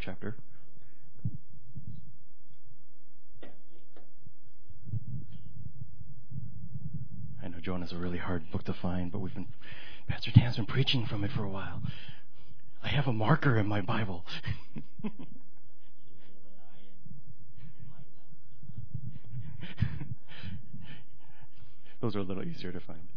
chapter. I know Jonah's a really hard book to find, but Pastor Dan's been preaching from it for a while. I have a marker in my Bible. Those are a little easier to find.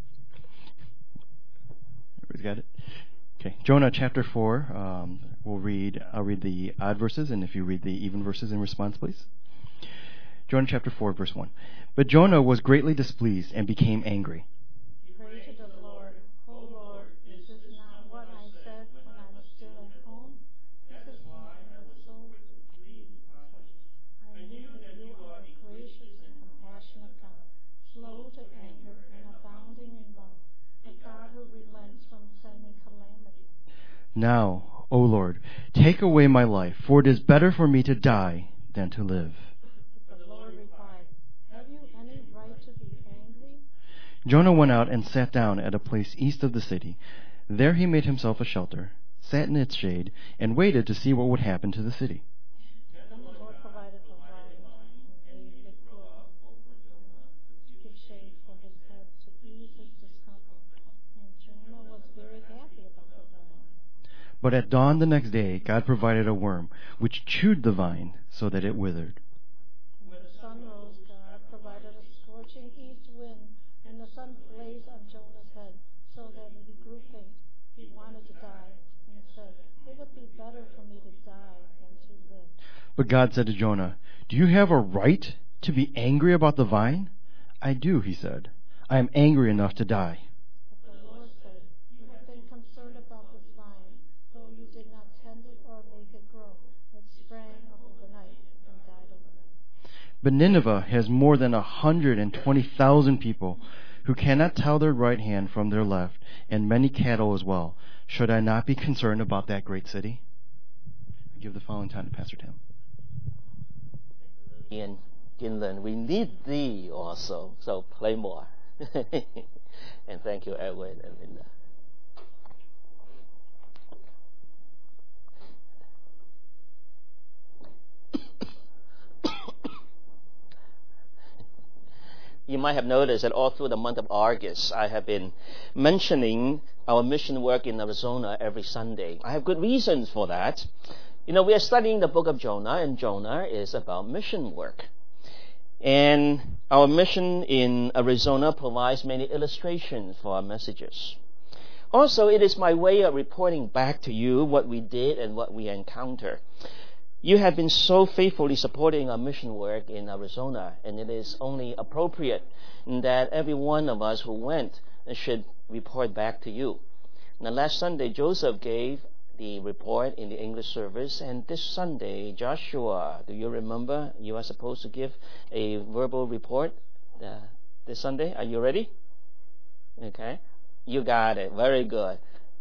Everybody's got it? Okay, Jonah chapter 4. I'll read the odd verses, and if you read the even verses in response, please. Jonah chapter 4, verse 1. But Jonah was greatly displeased and became angry. Pray to the Lord. O Lord, is this not what I said when I was still at home? This is why I was so displeased. I knew that you are a gracious and compassionate God, slow to anger and abounding in love, a God who relents from sending calamity. Now, O Lord, take away my life, for it is better for me to die than to live. But the Lord replied, have you any right to be angry? Jonah went out and sat down at a place east of the city. There he made himself a shelter, sat in its shade, and waited to see what would happen to the city. Then the Lord provided a vine and made it grow to give shade for his head to ease his discomfort. And Jonah was very happy about the vine. But at dawn the next day, God provided a worm, which chewed the vine so that it withered. When the sun rose, God provided a scorching east wind, and the sun blazed on Jonah's head so that he grew faint. He wanted to die, and said, it would be better for me to die than to live. But God said to Jonah, do you have a right to be angry about the vine? I do, he said. I am angry enough to die. But the Lord said, you have been concerned about this vine, though you did not tend it or make it grow. It sprang up overnight and died overnight. But Nineveh has more than 120,000 people who cannot tell their right hand from their left, and many cattle as well. Should I not be concerned about that great city? I give the following time to Pastor Tim. In Ginland, we need thee also, so play more. And thank you, Edwin and Linda. You might have noticed that all through the month of August, I have been mentioning our mission work in Arizona every Sunday. I have good reasons for that. You know, we are studying the book of Jonah, and Jonah is about mission work. And our mission in Arizona provides many illustrations for our messages. Also, it is my way of reporting back to you what we did and what we encountered. You have been so faithfully supporting our mission work in Arizona, and it is only appropriate that every one of us who went should report back to you. Now, last Sunday, Joseph gave the report in the English service, and this Sunday, Joshua, do you remember you are supposed to give a verbal report this Sunday? Are you ready? Okay. You got it. Very good.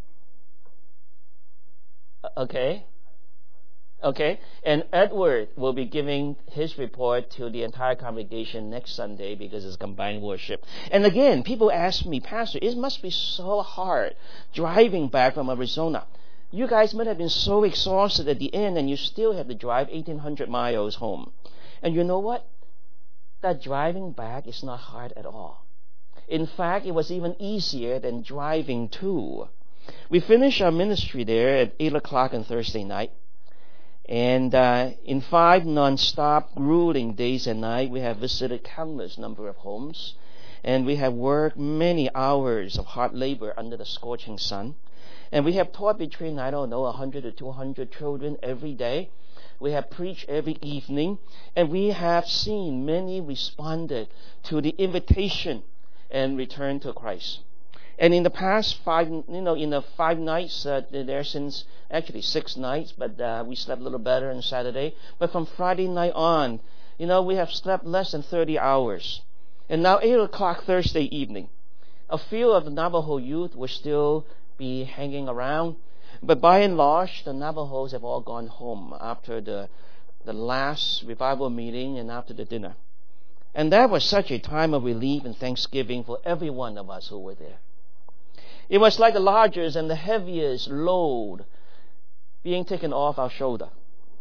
Okay. And Edward will be giving his report to the entire congregation next Sunday because it's combined worship. And again, people ask me, Pastor, it must be so hard driving back from Arizona. You guys might have been so exhausted at the end and you still have to drive 1,800 miles home. And you know what? That driving back is not hard at all. In fact, it was even easier than driving to. We finished our ministry there at 8 o'clock on Thursday night. And in 5 non-stop, grueling days and nights, we have visited countless number of homes. And we have worked many hours of hard labor under the scorching sun. And we have taught between, 100 to 200 children every day. We have preached every evening. And we have seen many responded to the invitation and returned to Christ. And in the past 5 nights, there since actually 6 nights, but we slept a little better on Saturday. But from Friday night on, we have slept less than 30 hours. And now 8 o'clock Thursday evening, a few of the Navajo youth will still be hanging around. But by and large, the Navajos have all gone home after the last revival meeting and after the dinner. And that was such a time of relief and thanksgiving for every one of us who were there. It was like the largest and the heaviest load being taken off our shoulder.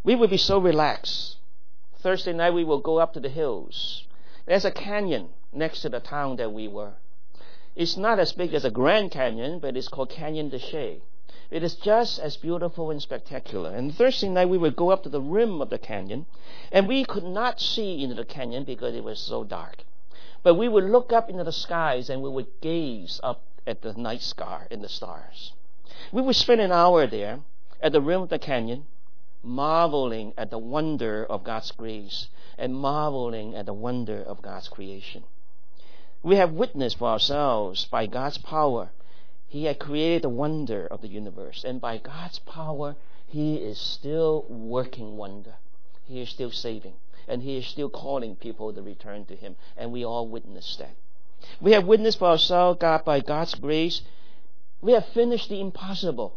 We would be so relaxed. Thursday night we will go up to the hills. There's a canyon next to the town that we were. It's not as big as a Grand Canyon, but it's called Canyon de Chelly. It is just as beautiful and spectacular. And Thursday night we would go up to the rim of the canyon, and we could not see into the canyon because it was so dark. But we would look up into the skies and we would gaze up at the night sky and the stars. We would spend an hour there at the rim of the canyon, marveling at the wonder of God's grace and marveling at the wonder of God's creation. We have witnessed for ourselves by God's power, He had created the wonder of the universe. And by God's power, He is still working wonder. He is still saving. And He is still calling people to return to Him. And we all witness that. We have witnessed for ourselves, by God's grace, we have finished the impossible.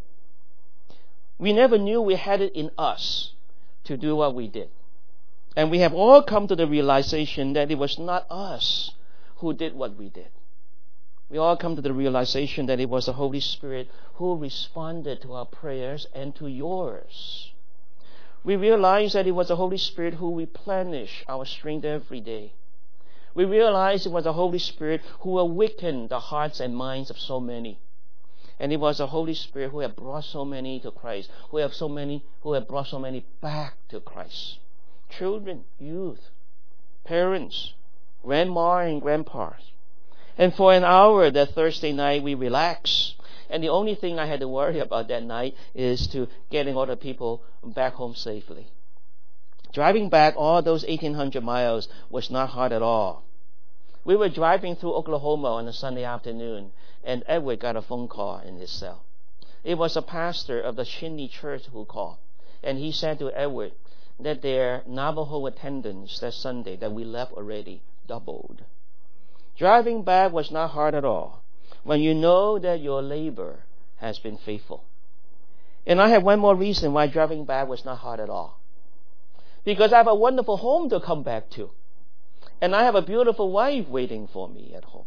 We never knew we had it in us to do what we did. And we have all come to the realization that it was not us who did what we did. We all come to the realization that it was the Holy Spirit who responded to our prayers and to yours. We realize that it was the Holy Spirit who replenished our strength every day. We realize it was the Holy Spirit who awakened the hearts and minds of so many. And it was the Holy Spirit who had brought so many to Christ, who had brought so many back to Christ. Children, youth, parents, grandma and grandpas. And for an hour that Thursday night we relaxed. And the only thing I had to worry about that night is to getting all the people back home safely. Driving back all those 1,800 miles was not hard at all. We were driving through Oklahoma on a Sunday afternoon, and Edward got a phone call in his cell. It was a pastor of the Chinle Church who called, and he said to Edward that their Navajo attendance that Sunday that we left already doubled. Driving back was not hard at all when you know that your labor has been faithful. And I have one more reason why driving back was not hard at all. Because I have a wonderful home to come back to. And I have a beautiful wife waiting for me at home.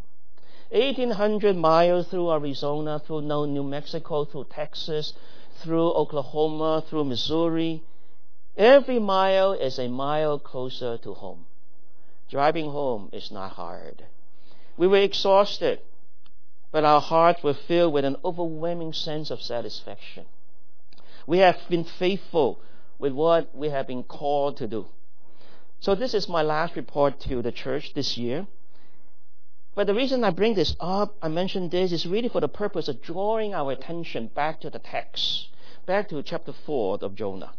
1,800 miles through Arizona, through New Mexico, through Texas, through Oklahoma, through Missouri. Every mile is a mile closer to home. Driving home is not hard. We were exhausted, but our hearts were filled with an overwhelming sense of satisfaction. We have been faithful with what we have been called to do. So this is my last report to the church this year. But the reason I bring this up, I mention this, is really for the purpose of drawing our attention back to the text, back to chapter 4 of Jonah.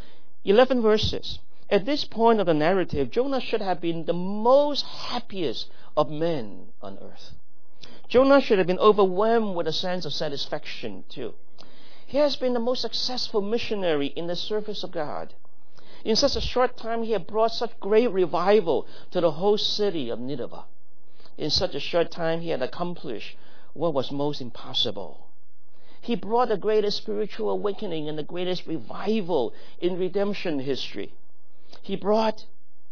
11 verses. At this point of the narrative, Jonah should have been the most happiest of men on earth. Jonah should have been overwhelmed with a sense of satisfaction too. He has been the most successful missionary in the service of God. In such a short time, he had brought such great revival to the whole city of Nineveh. In such a short time, he had accomplished what was most impossible. He brought the greatest spiritual awakening and the greatest revival in redemption history. He brought,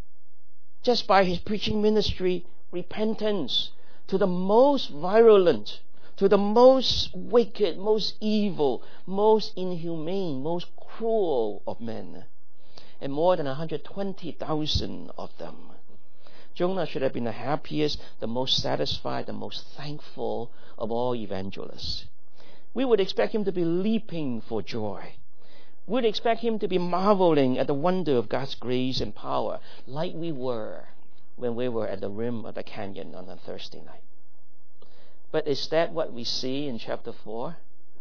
just by his preaching ministry, repentance to the most virulent, to the most wicked, most evil, most inhumane, most cruel of men. And more than 120,000 of them. Jonah should have been the happiest, the most satisfied, the most thankful of all evangelists. We would expect him to be leaping for joy. We would expect him to be marveling at the wonder of God's grace and power, like we were when we were at the rim of the canyon on a Thursday night. But is that what we see in chapter 4?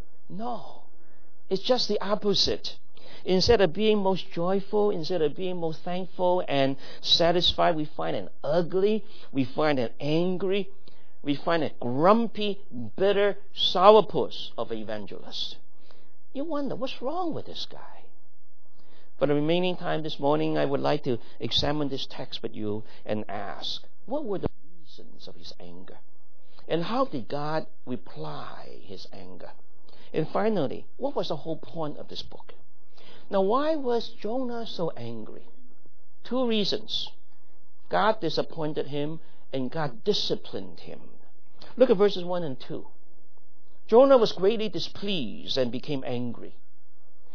No. It's just the opposite. Instead of being most joyful, instead of being most thankful and satisfied, we find an ugly, we find an angry, we find a grumpy, bitter sourpuss of an evangelist. You wonder, what's wrong with this guy? For the remaining time this morning, I would like to examine this text with you and ask, what were the reasons of his anger? And how did God reply his anger? And finally, what was the whole point of this book? Now, why was Jonah so angry? 2 reasons. God disappointed him and God disciplined him. Look at verses 1 and 2. Jonah was greatly displeased and became angry.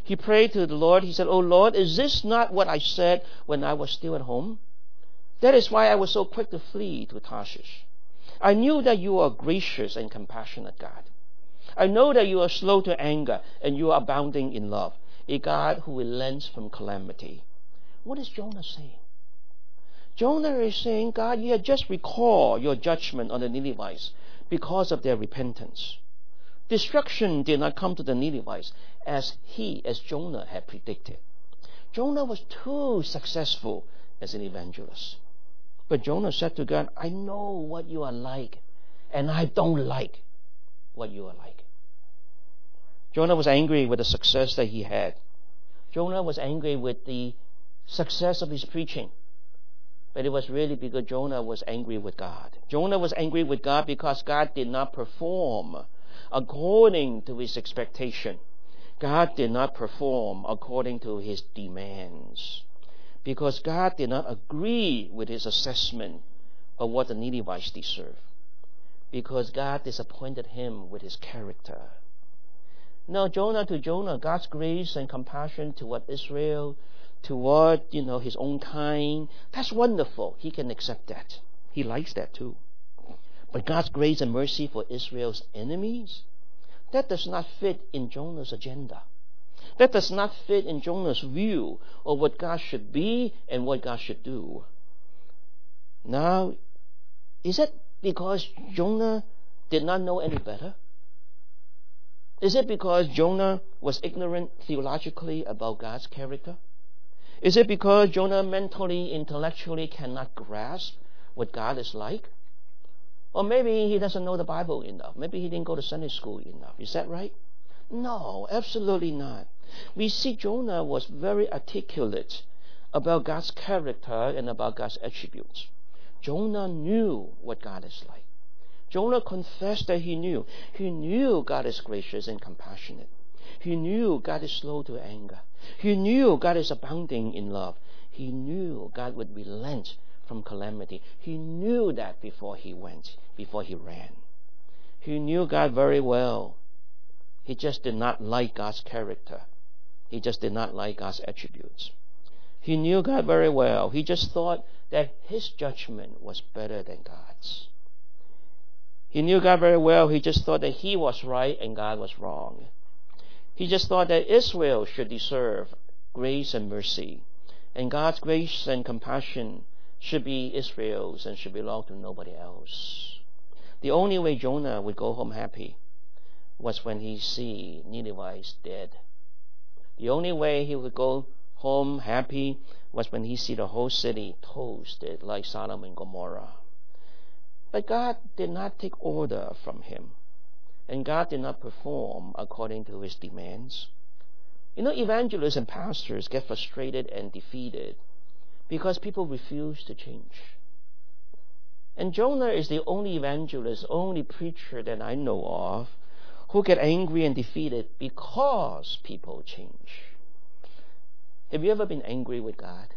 He prayed to the Lord. He said, "Oh Lord, is this not what I said when I was still at home? That is why I was so quick to flee to Tarshish. I knew that you are a gracious and compassionate God. I know that you are slow to anger and you are abounding in love, a God who relents from calamity." What is Jonah saying? Jonah is saying, God, you had just recalled your judgment on the Ninevites because of their repentance. Destruction did not come to the Ninevites as Jonah had predicted. Jonah was too successful as an evangelist. But Jonah said to God, I know what you are like, and I don't like what you are like. Jonah was angry with the success that he had. Jonah was angry with the success of his preaching. But it was really because Jonah was angry with God. Jonah was angry with God because God did not perform according to his expectation. God did not perform according to his demands. Because God did not agree with his assessment of what the Ninevites deserve. Because God disappointed him with his character. Now, Jonah, God's grace and compassion toward Israel, toward, his own kind, that's wonderful. He can accept that. He likes that too. But God's grace and mercy for Israel's enemies, that does not fit in Jonah's agenda. That does not fit in Jonah's view of what God should be and what God should do. Now, is it because Jonah did not know any better? Is it because Jonah was ignorant theologically about God's character? Is it because Jonah mentally, intellectually cannot grasp what God is like? Or maybe he doesn't know the Bible enough. Maybe he didn't go to Sunday school enough. Is that right? No, absolutely not. We see Jonah was very articulate about God's character and about God's attributes. Jonah knew what God is like. Jonah confessed that he knew. He knew God is gracious and compassionate. He knew God is slow to anger. He knew God is abounding in love. He knew God would relent from calamity. He knew that before he ran. He knew God very well. He just did not like God's character. He just did not like God's attributes. He knew God very well. He just thought that his judgment was better than God's. He knew God very well. He just thought that he was right and God was wrong. He just thought that Israel should deserve grace and mercy. And God's grace and compassion should be Israel's and should belong to nobody else. The only way Jonah would go home happy was when he see Ninevites dead. The only way he would go home happy was when he see the whole city toasted like Sodom and Gomorrah. But God did not take order from him. And God did not perform according to his demands. Evangelists and pastors get frustrated and defeated because people refuse to change. And Jonah is the only evangelist, only preacher that I know of who get angry and defeated because people change. Have you ever been angry with God?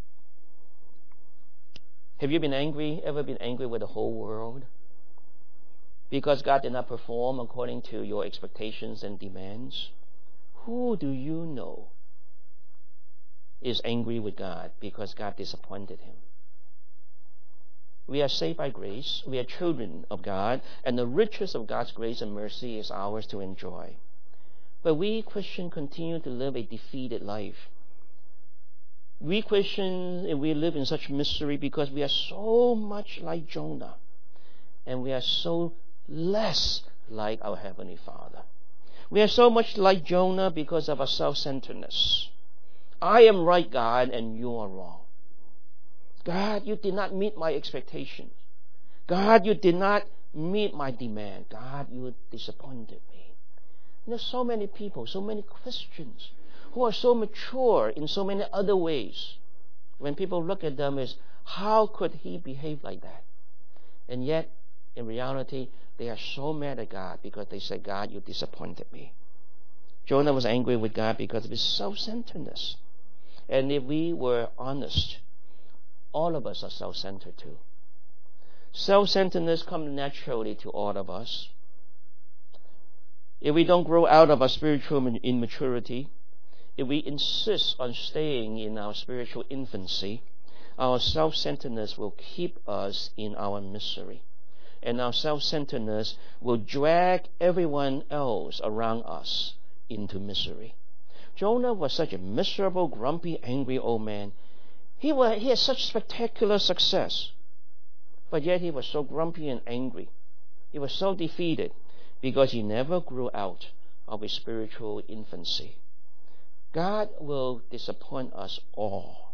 Have you ever been angry with the whole world? Because God did not perform according to your expectations and demands? Who do you know is angry with God because God disappointed him? We are saved by grace. We are children of God, and the riches of God's grace and mercy is ours to enjoy. But we Christians continue to live a defeated life. We Christians, we live in such misery because we are so much like Jonah, and we are so less like our Heavenly Father. We are so much like Jonah because of our self-centeredness. I am right, God, and you are wrong. God, you did not meet my expectations. God, you did not meet my demand. God, you disappointed me. There's so many people, so many Christians who are so mature in so many other ways. When people look at them as, how could he behave like that? And yet, in reality, they are so mad at God because they say, God, you disappointed me. Jonah was angry with God because of his self-centeredness. And if we were honest, all of us are self-centered too. Self-centeredness comes naturally to all of us. If we don't grow out of our spiritual immaturity, if we insist on staying in our spiritual infancy, our self-centeredness will keep us in our misery. And our self-centeredness will drag everyone else around us into misery. Jonah was such a miserable, grumpy, angry old man. He had such spectacular success, but yet he was so grumpy and angry. He was so defeated because he never grew out of his spiritual infancy. God will disappoint us all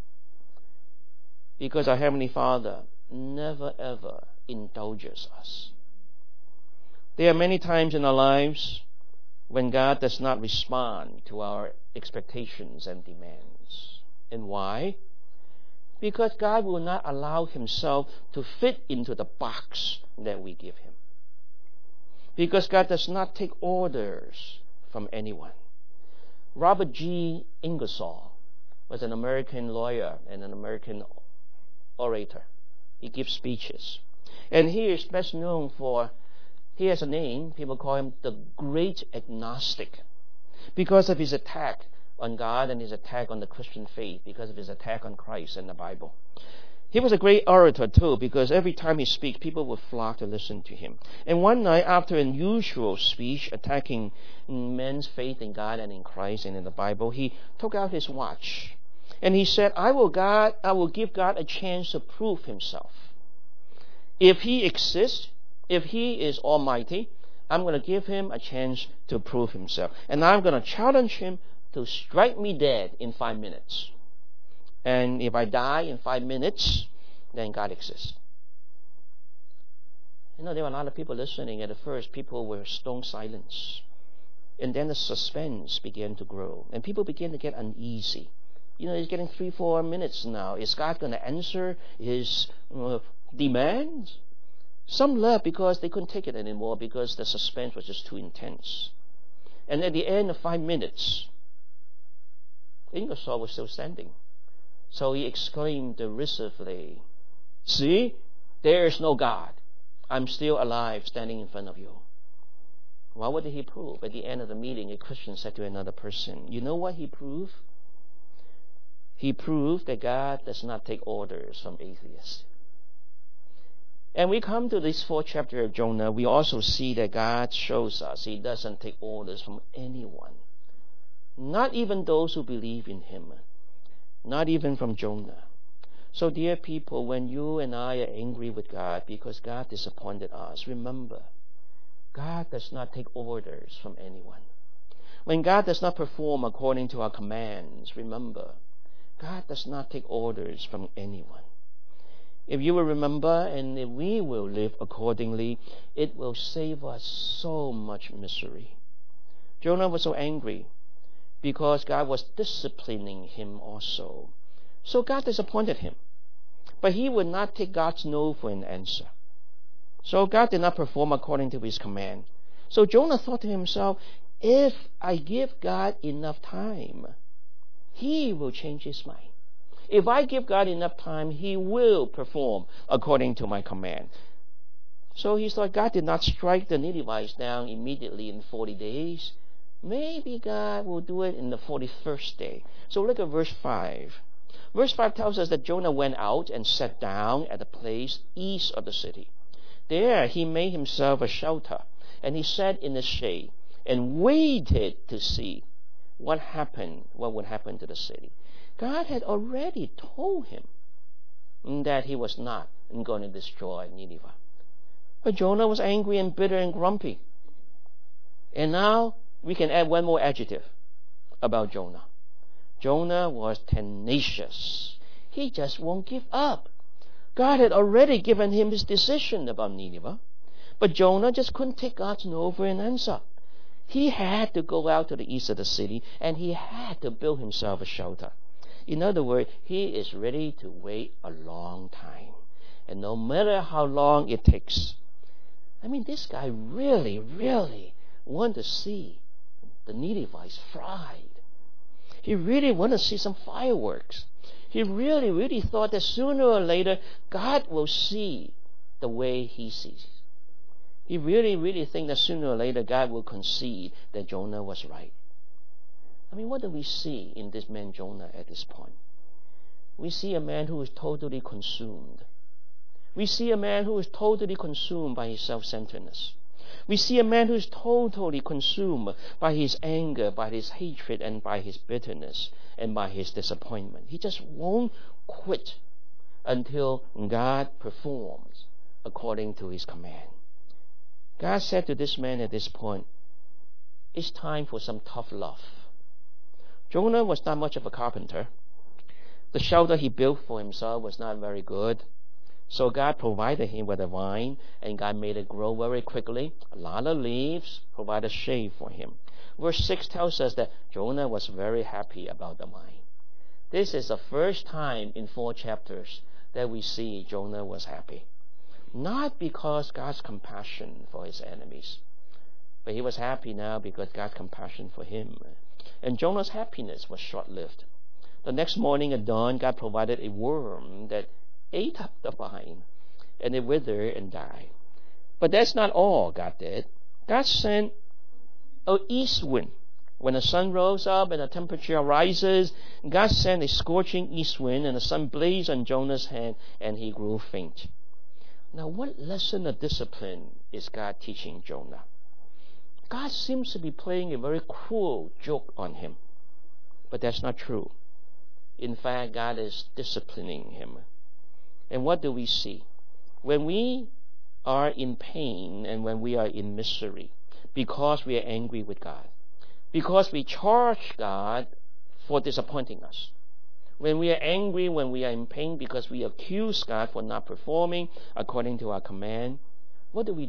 because our Heavenly Father never ever indulges us. There are many times in our lives when God does not respond to our expectations and demands. And why? Because God will not allow Himself to fit into the box that we give Him. Because God does not take orders from anyone. Robert G. Ingersoll was an American lawyer and an American orator. He gives speeches. And he is best known for, he has a name, people call him the Great Agnostic, because of his attack on God and his attack on the Christian faith, because of his attack on Christ and the Bible. He was a great orator too, because every time he speaks, people would flock to listen to him. And one night, after an unusual speech attacking men's faith in God and in Christ and in the Bible, he took out his watch and he said, I will give God a chance to prove Himself. If He exists, if He is almighty, I'm going to give Him a chance to prove Himself. And I'm going to challenge Him to strike me dead in 5 minutes. And if I die in 5 minutes, then God exists. You know, there were a lot of people listening. At first, people were stone silence. And then the suspense began to grow. And people began to get uneasy. You know, it's getting 3-4 minutes now. Is God going to answer His demands? Some left because they couldn't take it anymore because the suspense was just too intense. And at the end of 5 minutes, Ingersoll was still standing. So he exclaimed derisively, see, there is no God. I'm still alive standing in front of you. Well, what did he prove? At the end of the meeting, a Christian said to another person, you know what he proved? He proved that God does not take orders from atheists. And we come to this 4th chapter of Jonah, we also see that God shows us He doesn't take orders from anyone. Not even those who believe in Him. Not even from Jonah. So dear people, when you and I are angry with God because God disappointed us, remember, God does not take orders from anyone. When God does not perform according to our commands, remember, God does not take orders from anyone. If you will remember, and if we will live accordingly, it will save us so much misery. Jonah was so angry because God was disciplining him also. So God disappointed him. But he would not take God's no for an answer. So God did not perform according to His command. So Jonah thought to himself, if I give God enough time, He will change His mind. If I give God enough time, He will perform according to my command. So he thought God did not strike the Ninevites down immediately in 40 days. Maybe God will do it in the 41st day. So look at verse 5. Verse 5 tells us that Jonah went out and sat down at a place east of the city. There he made himself a shelter, and he sat in the shade and waited to see what would happen to the city. God had already told him that He was not going to destroy Nineveh. But Jonah was angry and bitter and grumpy. And now we can add one more adjective about Jonah. Jonah was tenacious. He just won't give up. God had already given him his decision about Nineveh, but Jonah just couldn't take God's no for an answer. He had to go out to the east of the city, and he had to build himself a shelter. In other words, he is ready to wait a long time. And no matter how long it takes. I mean, this guy really, really wanted to see the Ninevites fried. He really wanted to see some fireworks. He really, really thought that sooner or later, God will see the way He sees. He really, really think that sooner or later, God will concede that Jonah was right. I mean, what do we see in this man Jonah at this point? We see a man who is totally consumed. We see a man who is totally consumed by his self-centeredness. We see a man who is totally consumed by his anger, by his hatred, and by his bitterness, and by his disappointment. He just won't quit until God performs according to his command. God said to this man at this point, it's time for some tough love. Jonah was not much of a carpenter. The shelter he built for himself was not very good. So God provided him with a vine, and God made it grow very quickly. A lot of leaves provided shade for him. Verse 6 tells us that Jonah was very happy about the vine. This is the first time in 4 chapters that we see Jonah was happy. Not because God's compassion for his enemies, but he was happy now because God's compassion for him. And Jonah's happiness was short-lived. The next morning at dawn, God provided a worm that ate up the vine, and it withered and died. But that's not all God did. God sent an east wind. When the sun rose up and the temperature rises, God sent a scorching east wind, and the sun blazed on Jonah's hand, and he grew faint. Now, what lesson of discipline is God teaching Jonah? God seems to be playing a very cruel joke on him. But that's not true. In fact, God is disciplining him. And what do we see? When we are in pain and when we are in misery, because we are angry with God, because we charge God for disappointing us, when we are angry, when we are in pain because we accuse God for not performing according to our command, what do?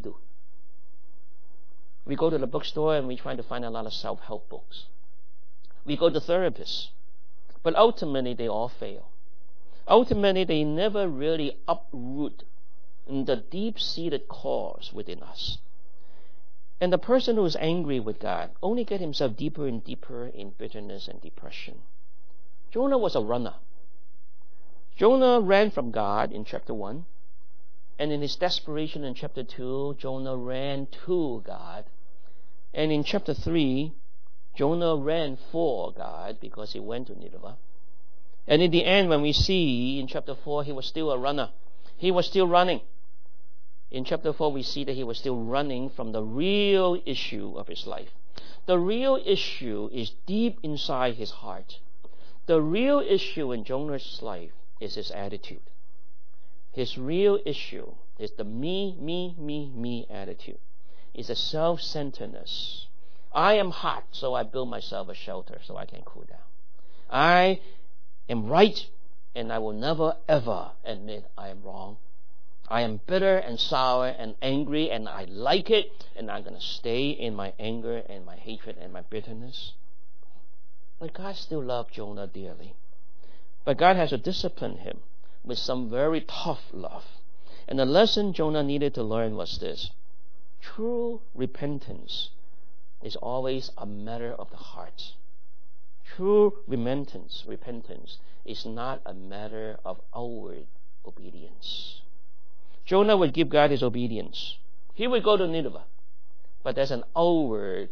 We go to the bookstore and we try to find a lot of self-help books. We go to therapists, but ultimately they all fail. Ultimately, they never really uproot the deep-seated cause within us. And the person who is angry with God only gets himself deeper and deeper in bitterness and depression. Jonah was a runner. Jonah ran from God in chapter 1. And in his desperation in chapter 2, Jonah ran to God. And in chapter 3, Jonah ran for God because he went to Nineveh. And in the end, when we see in chapter 4, he was still a runner. He was still running. In chapter 4, we see that he was still running from the real issue of his life. The real issue is deep inside his heart. The real issue in Jonah's life is his attitude. His real issue is the me attitude. It's a self-centeredness. I am hot, so I build myself a shelter so I can cool down. I am right, and I will never ever admit I am wrong. I am bitter and sour and angry, and I like it, and I'm going to stay in my anger and my hatred and my bitterness. But God still loved Jonah dearly. But God has to discipline him with some very tough love. And the lesson Jonah needed to learn was this: true repentance is always a matter of the heart. True repentance is not a matter of outward obedience. Jonah would give God his obedience. He would go to Nineveh. But there's an outward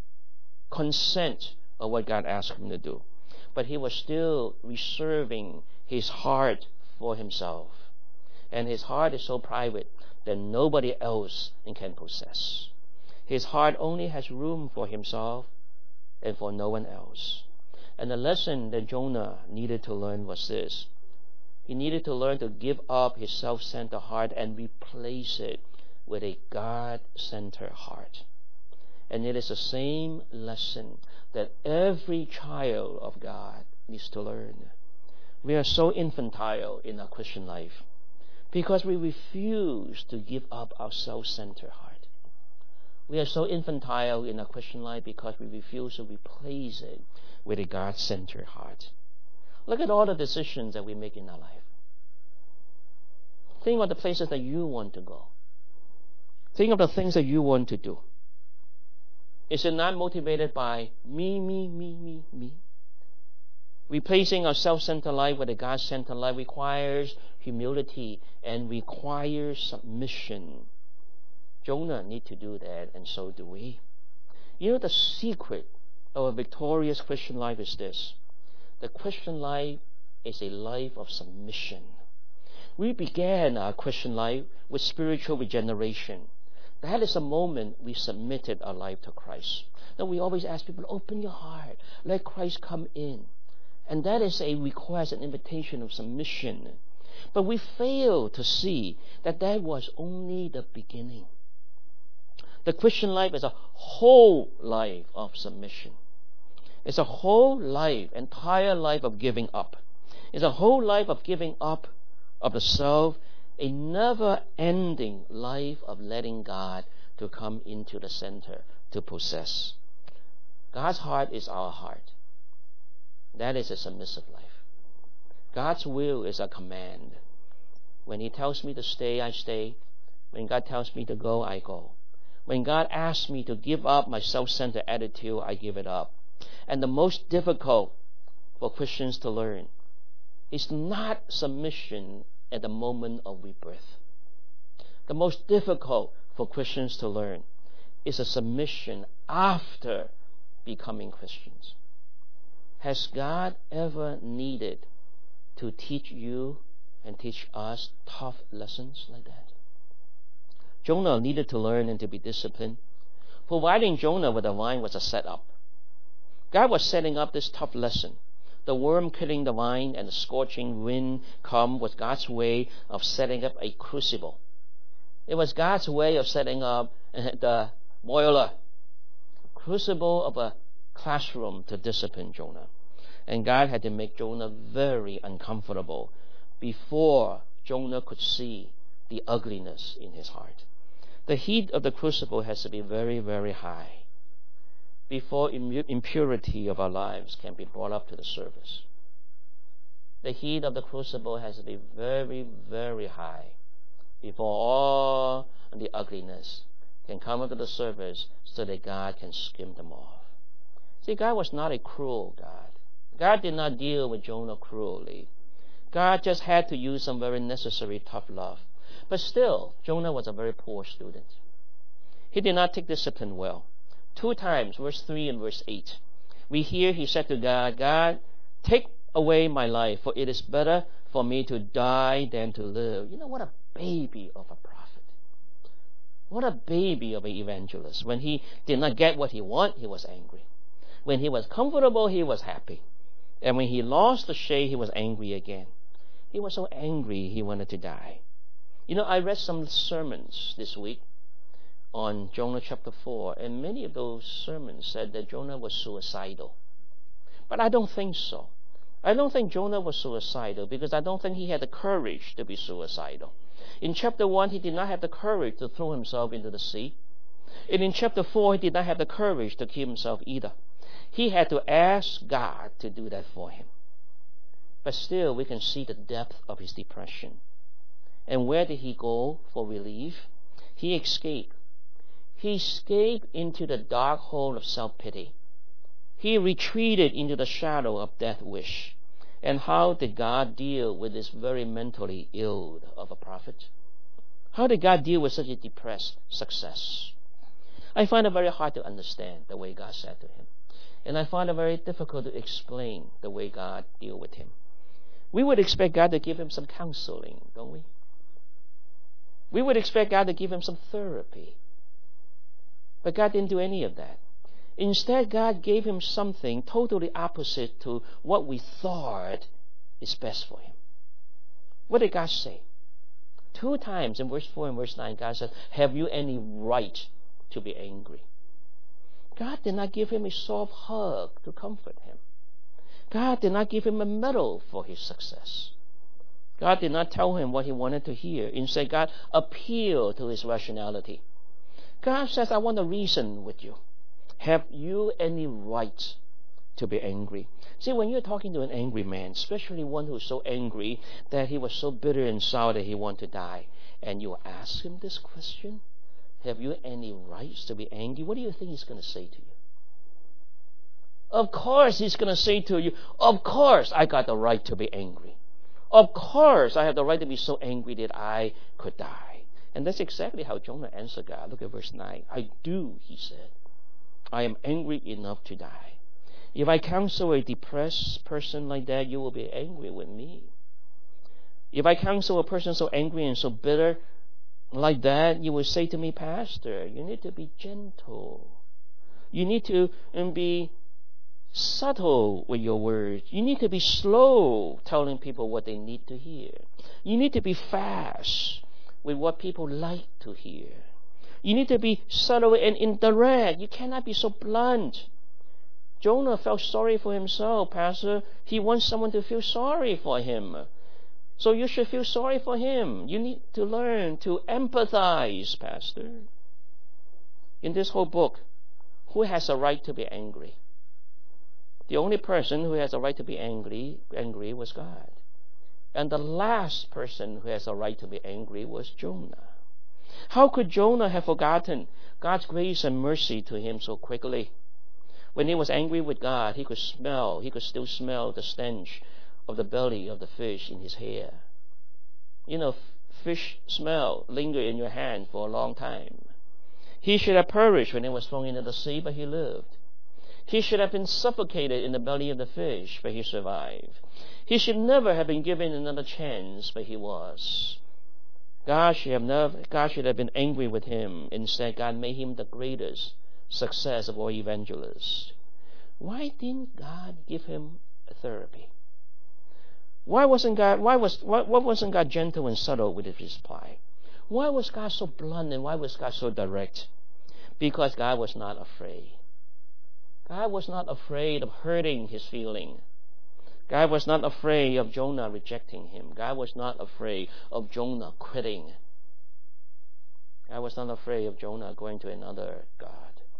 consent of what God asked him to do. But he was still reserving his heart for himself. And his heart is so private that nobody else can possess. His heart only has room for himself and for no one else. And the lesson that Jonah needed to learn was this: he needed to learn to give up his self-centered heart and replace it with a God-centered heart. And it is the same lesson that every child of God needs to learn. We are so infantile in our Christian life because we refuse to give up our self-centered heart. We are so infantile in our Christian life because we refuse to replace it with a God-centered heart. Look at all the decisions that we make in our life. Think of the places that you want to go. Think of the things that you want to do. Is it not motivated by me? Replacing our self-centered life with a God-centered life requires humility and requires submission. Jonah need to do that, and so do we. You know, the secret of a victorious Christian life is this. The Christian life is a life of submission. We began our Christian life with spiritual regeneration. That is the moment we submitted our life to Christ. Now we always ask people, open your heart, let Christ come in. And that is a request, an invitation of submission. But we fail to see that that was only the beginning. The Christian life is a whole life of submission. It's a whole life, entire life of giving up. It's a whole life of giving up of the self, a never-ending life of letting God to come into the center, to possess. God's heart is our heart. That is a submissive life. God's will is a command. When He tells me to stay, I stay. When God tells me to go, I go. When God asks me to give up my self-centered attitude, I give it up. And the most difficult for Christians to learn is not submission at the moment of rebirth. The most difficult for Christians to learn is a submission after becoming Christians. Has God ever needed to teach you and teach us tough lessons like that? Jonah needed to learn and to be disciplined. Providing Jonah with a vine was a setup. God was setting up this tough lesson. The worm killing the vine and the scorching wind come was God's way of setting up a crucible. It was God's way of setting up the boiler, crucible of a classroom to discipline Jonah. And God had to make Jonah very uncomfortable before Jonah could see the ugliness in his heart. The heat of the crucible has to be very, very high before impurity of our lives can be brought up to the surface. The heat of the crucible has to be very, very high before all the ugliness can come up to the surface so that God can skim them off. See, God was not a cruel God. God did not deal with Jonah cruelly. God just had to use some very necessary tough love. But still, Jonah was a very poor student. He did not take discipline well. 2 times, verse 3 and verse 8, we hear he said to God, God, take away my life, for it is better for me to die than to live. You know, what a baby of a prophet. What a baby of an evangelist. When he did not get what he wanted, he was angry. When he was comfortable, he was happy. And when he lost the shade, he was angry again. He was so angry, he wanted to die. You know, I read some sermons this week on Jonah chapter 4, and many of those sermons said that Jonah was suicidal. But I don't think so. I don't think Jonah was suicidal because I don't think he had the courage to be suicidal. In chapter 1, he did not have the courage to throw himself into the sea. And in chapter 4, he did not have the courage to kill himself either. He had to ask God to do that for him. But still, we can see the depth of his depression. And where did he go for relief? He escaped. He escaped into the dark hole of self-pity. He retreated into the shadow of death wish. And how did God deal with this very mentally ill of a prophet? How did God deal with such a depressed success? I find it very hard to understand the way God said to him. And I find it very difficult to explain the way God dealt with him. We would expect God to give him some counseling, don't we? We would expect God to give him some therapy. But God didn't do any of that. Instead, God gave him something totally opposite to what we thought is best for him. What did God say? 2 times in verse 4 and verse 9, God said, have you any right to be angry? God did not give him a soft hug to comfort him. God did not give him a medal for his success. God did not tell him what he wanted to hear. Instead, God appealed to his rationality. God says, I want to reason with you. Have you any right to be angry? See, when you're talking to an angry man, especially one who's so angry that he was so bitter and sour that he wanted to die, and you ask him this question, have you any rights to be angry? What do you think he's going to say to you? Of course he's going to say to you, of course I got the right to be angry. Of course I have the right to be so angry that I could die. And that's exactly how Jonah answered God. Look at verse 9. I do, he said. I am angry enough to die. If I counsel a depressed person like that, you will be angry with me. If I counsel a person so angry and so bitter like that, you will say to me, Pastor, you need to be gentle. You need to be subtle with your words. You need to be slow telling people what they need to hear. You need to be fast with what people like to hear. You need to be subtle and indirect. You cannot be so blunt. Jonah felt sorry for himself, Pastor. He wants someone to feel sorry for him. So you should feel sorry for him. You need to learn to empathize, Pastor. In this whole book, who has a right to be angry? The only person who has a right to be angry was God. And the last person who has a right to be angry was Jonah. How could Jonah have forgotten God's grace and mercy to him so quickly? When he was angry with God, he could still smell the stench of the belly of the fish in his hair. You know, fish smell linger in your hand for a long time. He should have perished when he was thrown into the sea, but he lived. He should have been suffocated in the belly of the fish, but he survived. He should never have been given another chance, but he was. God should have been angry with him. Instead, God made him the greatest success of all evangelists. Why didn't God give him a therapy? Why wasn't God gentle and subtle with his reply? Why was God so blunt and why was God so direct? Because God was not afraid. God was not afraid of hurting his feeling. God was not afraid of Jonah rejecting him. God was not afraid of Jonah quitting. God was not afraid of Jonah going to another God.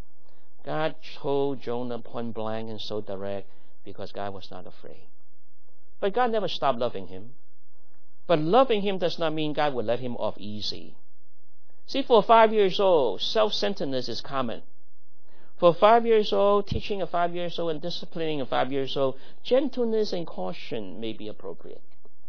God told Jonah point blank and so direct because God was not afraid. But God never stopped loving him. But loving him does not mean God will let him off easy. See, for 5 years old, self-centeredness is common. For 5 years old, teaching a 5 years old and disciplining a 5 years old, gentleness and caution may be appropriate.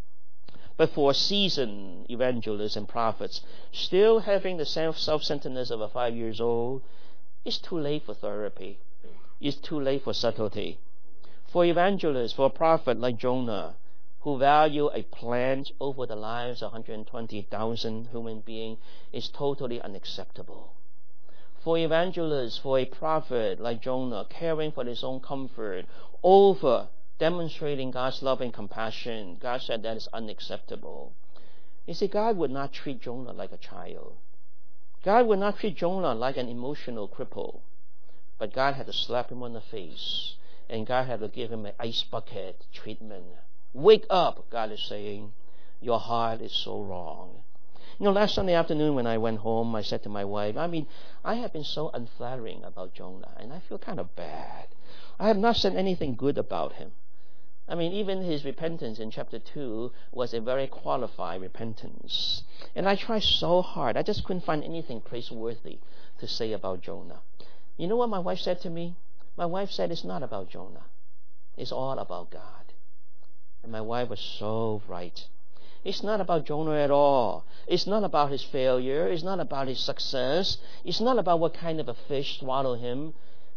But for seasoned evangelists and prophets, still having the self-centeredness of a 5 years old, it's too late for therapy. It's too late for subtlety. For evangelists, for a prophet like Jonah, who value a plant over the lives of 120,000 human beings, is totally unacceptable. For evangelists, for a prophet like Jonah, caring for his own comfort over demonstrating God's love and compassion, God said that is unacceptable. You see, God would not treat Jonah like a child. God would not treat Jonah like an emotional cripple. But God had to slap him on the face, and God had to give him an ice bucket treatment. Wake up, God is saying. Your heart is so wrong. You know, last Sunday afternoon when I went home, I said to my wife, I have been so unflattering about Jonah, and I feel kind of bad. I have not said anything good about him. Even his repentance in chapter 2 was a very qualified repentance. And I tried so hard. I just couldn't find anything praiseworthy to say about Jonah. You know what my wife said to me? My wife said it's not about Jonah. It's all about God. And my wife was so right. It's not about Jonah at all. It's not about his failure. It's not about his success. It's not about what kind of a fish swallowed him.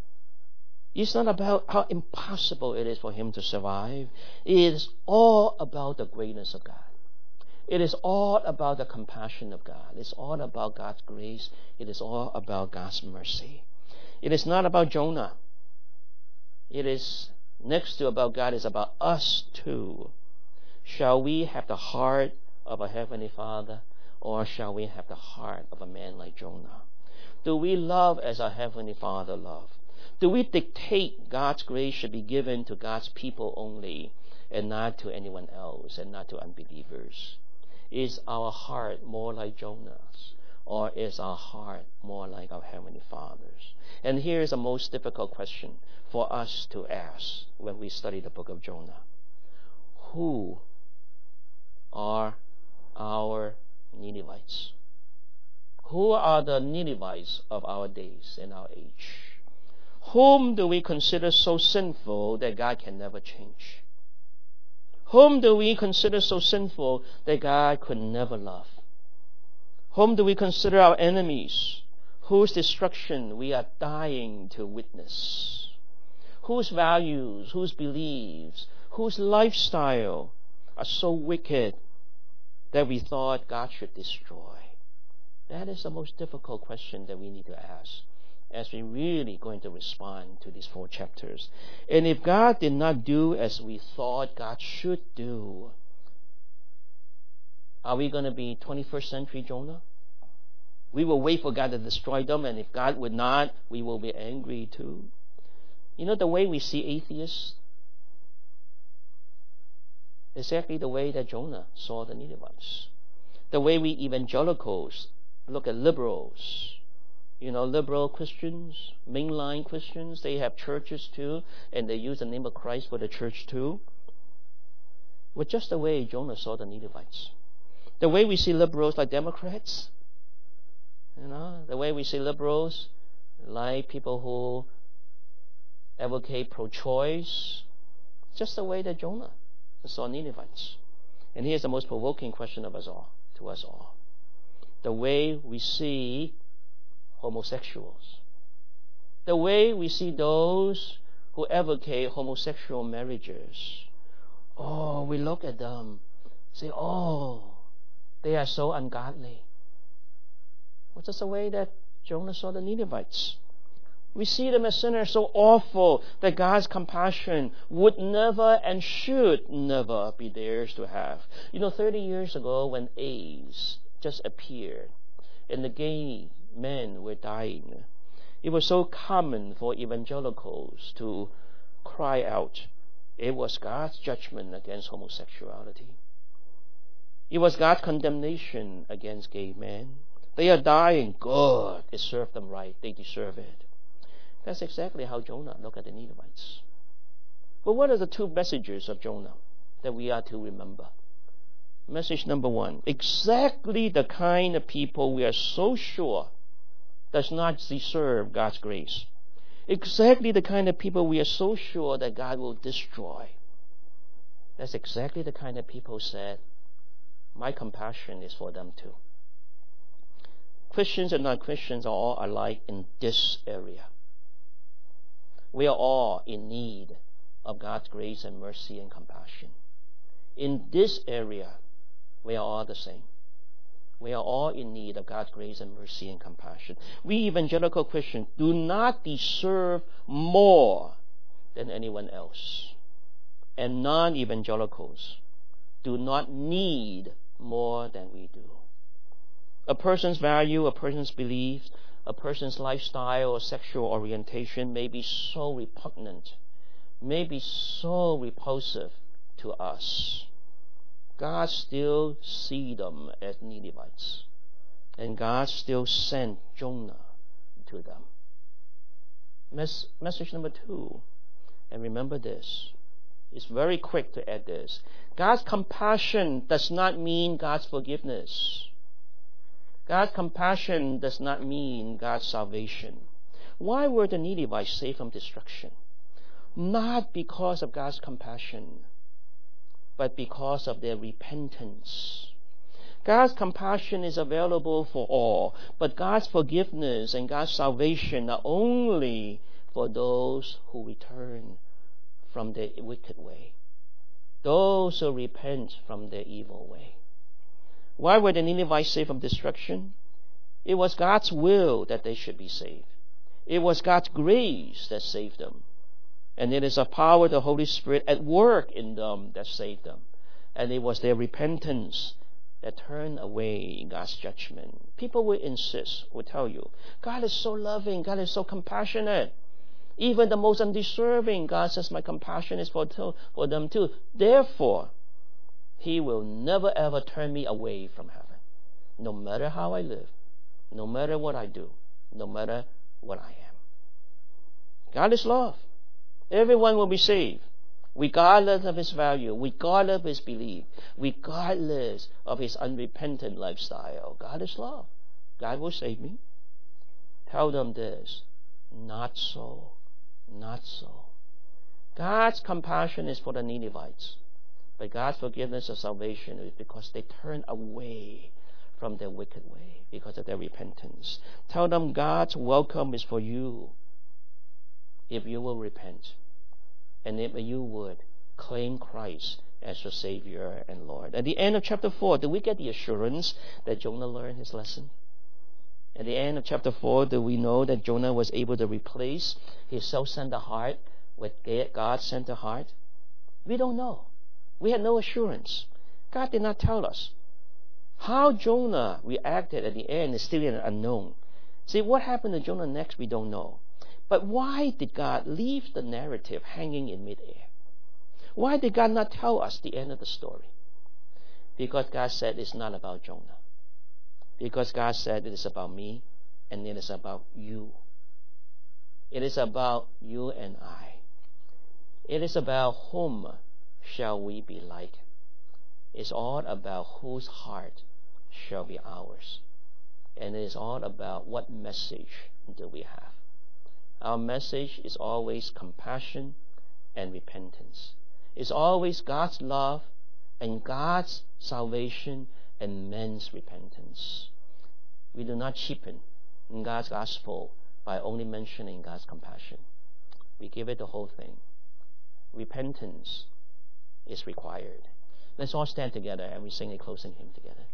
It's not about how impossible it is for him to survive. It is all about the greatness of God. It is all about the compassion of God. It's all about God's grace. It is all about God's mercy. It is not about Jonah. It is next to about God is about us too. Shall we have the heart of a Heavenly Father, or shall we have the heart of a man like Jonah? Do we love as our Heavenly Father loved? Do we dictate God's grace should be given to God's people only and not to anyone else and not to unbelievers? Is our heart more like Jonah's, or is our heart more like our Heavenly Father's? And here is the most difficult question for us to ask when we study the book of Jonah. Who are our Ninevites? Who are the Ninevites of our days and our age? Whom do we consider so sinful that God can never change? Whom do we consider so sinful that God could never love? Whom do we consider our enemies, whose destruction we are dying to witness? whose values, whose beliefs, whose lifestyle are so wicked that we thought God should destroy? That is the most difficult question that we need to ask as we're really going to respond to these 4 chapters. And if God did not do as we thought God should do, are we going to be 21st century Jonah? We will wait for God to destroy them, and if God would not, we will be angry too. You know the way we see atheists? Exactly the way that Jonah saw the Ninevites. The way we evangelicals look at liberals. You know, liberal Christians, mainline Christians, they have churches too, and they use the name of Christ for the church too. But just the way Jonah saw the Ninevites. The way we see liberals like Democrats, you know, the way we see liberals like people who advocate pro-choice, just the way that Jonah saw Ninevites. And here's the most provoking question of us all, to us all. The way we see homosexuals. The way we see those who advocate homosexual marriages. Oh, we look at them, say, oh, they are so ungodly. Well, just the way that Jonah saw the Ninevites. We see them as sinners so awful that God's compassion would never and should never be theirs to have. You know, 30 years ago when AIDS just appeared and the gay men were dying, it was so common for evangelicals to cry out. It was God's judgment against homosexuality. It was God's condemnation against gay men. They are dying. Good. It served them right. They deserve it. That's exactly how Jonah looked at the Ninevites. But what are the 2 messages of Jonah that we are to remember? Message number 1. Exactly the kind of people we are so sure does not deserve God's grace. Exactly the kind of people we are so sure that God will destroy. That's exactly the kind of people said, my compassion is for them too. Christians and non-Christians are all alike in this area. We are all in need of God's grace and mercy and compassion. In this area, we are all the same. We are all in need of God's grace and mercy and compassion. We evangelical Christians do not deserve more than anyone else. And non-evangelicals do not need more than we do. A person's value, a person's beliefs, a person's lifestyle or sexual orientation may be so repugnant, may be so repulsive to us. God still sees them as Ninevites. And God still sent Jonah to them. Message number 2. And remember this. It's very quick to add this. God's compassion does not mean God's forgiveness. God's compassion does not mean God's salvation. Why were the Ninevites saved from destruction? Not because of God's compassion, but because of their repentance. God's compassion is available for all, but God's forgiveness and God's salvation are only for those who return from their wicked way, those who repent from their evil way. Why were the Ninevites saved from destruction? It was God's will that they should be saved. It was God's grace that saved them. And it is the power of the Holy Spirit at work in them that saved them. And it was their repentance that turned away God's judgment. People will insist, will tell you, God is so loving, God is so compassionate. Even the most undeserving, God says, my compassion is for them too. Therefore, He will never ever turn me away from heaven. No matter how I live, no matter what I do, no matter what I am. God is love. Everyone will be saved, regardless of his value, regardless of his belief, regardless of his unrepentant lifestyle. God is love. God will save me. Tell them this. Not so. Not so. God's compassion is for the Ninevites, but God's forgiveness and salvation is because they turn away from their wicked way, because of their repentance. Tell them God's welcome is for you if you will repent. and if you would claim Christ as your Savior and Lord. At the end of chapter 4, do we get the assurance that Jonah learned his lesson? At the end of chapter 4, do we know that Jonah was able to replace his self-centered heart with God-centered heart? We don't know. We had no assurance. God did not tell us. How Jonah reacted at the end is still an unknown. See, what happened to Jonah next, we don't know. But why did God leave the narrative hanging in midair? Why did God not tell us the end of the story? Because God said it's not about Jonah. Because God said it is about me and it is about you. It is about you and I. It is about whom shall we be like. It's all about whose heart shall be ours. And it is all about what message do we have. Our message is always compassion and repentance. It's always God's love and God's salvation and men's repentance. We do not cheapen God's gospel by only mentioning God's compassion. We give it the whole thing. Repentance is required. Let's all stand together and we sing a closing hymn together.